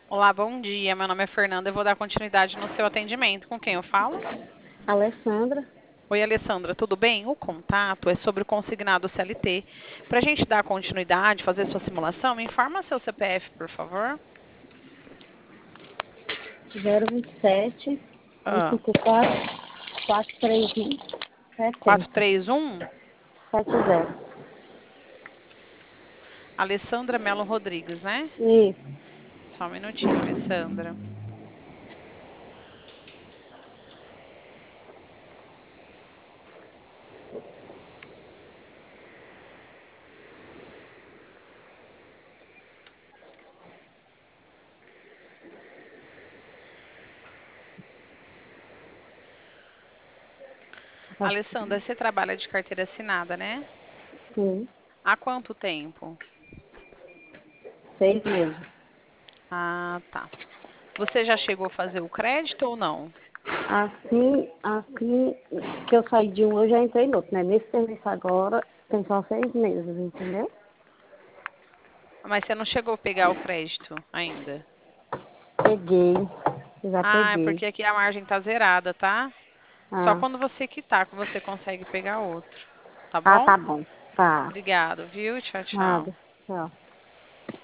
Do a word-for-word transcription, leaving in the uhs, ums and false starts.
Olá, bom dia. Meu nome é Fernanda. Eu vou dar continuidade no seu atendimento. Com quem eu falo? Alessandra, Oi, Alessandra, tudo bem? O contato é sobre o consignado C L T. Para a gente dar continuidade, fazer sua simulação, me informa seu C P F, por favor. zero vinte e sete, Ah, cento e cinquenta e quatro, quatrocentos e trinta e um, setenta, quatrocentos e trinta e um. setenta. Alessandra Melo Rodrigues, né? Isso. Só um minutinho, Alessandra. Alessandra, você trabalha de carteira assinada, né? Sim, Há quanto tempo? seis meses. Ah, tá. Você já chegou a fazer o crédito ou não? Assim, assim que eu saí de um, eu já entrei no outro, né? Nesse serviço agora, tem só seis meses, entendeu? Mas você não chegou a pegar o crédito ainda? Peguei, já Ah, é peguei. porque aqui a margem tá zerada, tá? Só Ah, quando você quitar que você consegue pegar outro. Tá ah, bom? tá bom. Tá. Obrigado, viu? Tchau, Nada. tchau. Tchau.